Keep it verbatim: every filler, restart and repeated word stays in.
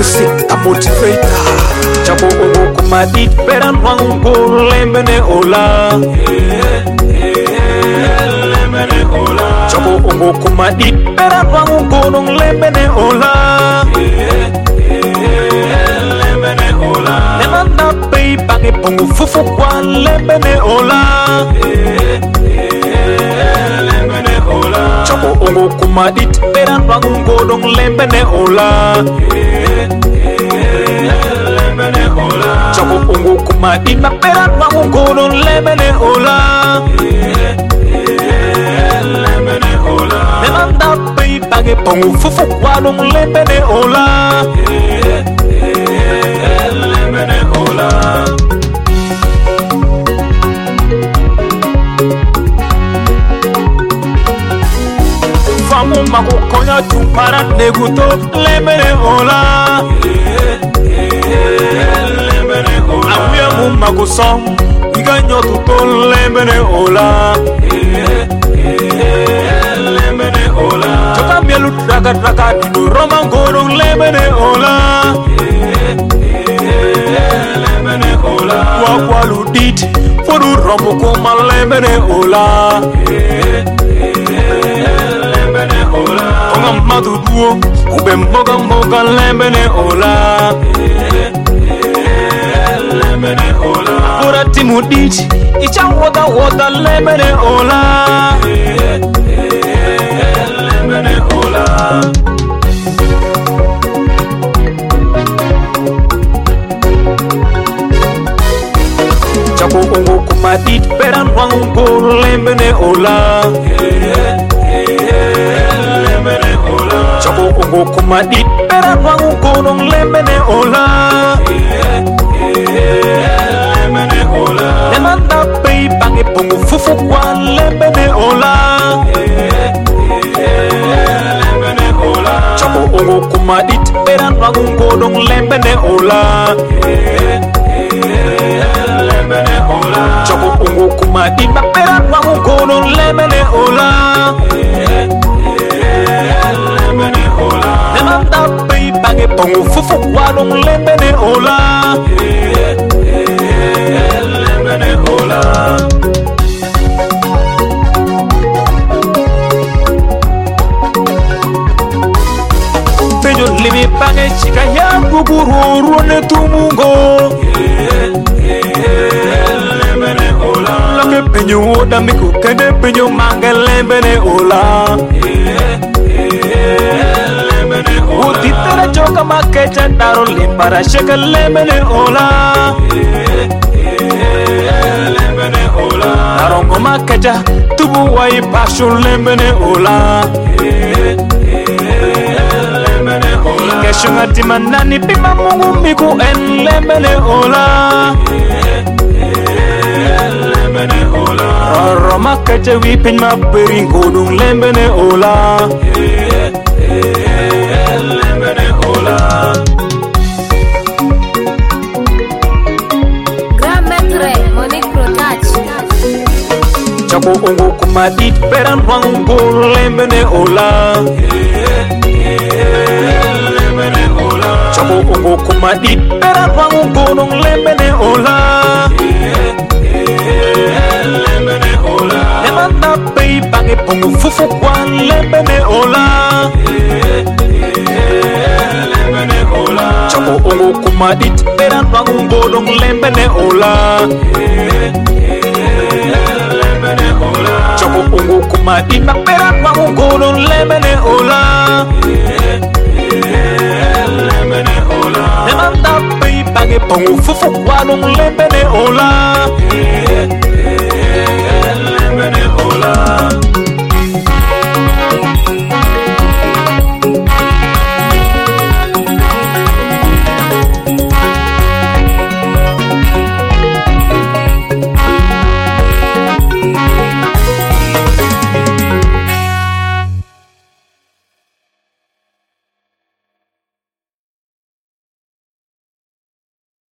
music a motivator. Chabo ongo kumadit peran wango lembene ola. Lembene ola. Chabo ongo kumadit peran wango nong lembene ola. Lembene ola. Nemanda pei pange pongo fufu kwa lembene ola. Lembene ola. Chabo ongo kumadit peran wango nong lembene ola. Lembene ola. Chabo ongo kumadit na peran wango nong lembene ola. Lembene ola. Nemanda pei pange pongo fufu kwa nong lembene ola. Lembene ola. Famu mako konya tumpara neguto lembene ola. Lembene ola. Amuya mu mako song iganyo tuto lembene ola. Lembene ola. Jota mielu raga raga dino romangoro lembene ola. Lembene ola. Wakwalu dit foru romo kuma lembene ola. Lembene ola. Onga madu duo ube moga moga lembene ola. Lembene ola. Ora timu dit icha woda woda lembene ola. Lembene ola. Chabo ongo kumadit peran wango lembene ola. Lembene ola. Chabo ongo kumadit peran wango nong lembene ola. Lembene ola. Nemanda pei pange pongo fufu kwa lembene ola. Lembene ola. Chabo ongo kumadit peran wango nong lembene ola. Lembene ola. Chabo ongo kumadit na peran wango nong lembene ola. Lembene ola. Nemanda pei pange pongo fufu kwa nong lembene ola. Lembene ola. Peño limi pange chika ya guguru ne tumungo. Lembene ola. Lake peño oda miku kende peño mange lembene ola. Lembene ola. Utitera choka makecha daro limbara sheka lembene ola. Lembene ola. Darongo makecha tubu wai pashu lembene ola. Lembene ola. Keshunga timanani pima mungu miku en lembene ola. Lembene ola. Roro makecha wipin maperingo dung lembene ola. Lembene ola. Grand Maître Monique Protach. Chabo ongo kumadit peran wango lembene ola. Lembene ola. Chabo ongo kumadit peran wango nong lembene ola. Lembene ola. Nemanda pei pange pongo fufu kwa lembene ola. Lembene ola. Chabo ongo kumadit peran wango nong lembene ola. Lembene ola. Chabo ongo kumadit na peran wango nong lembene ola. Lembene ola. Nemanda pei pange pongo fufu kwa nong lembene ola.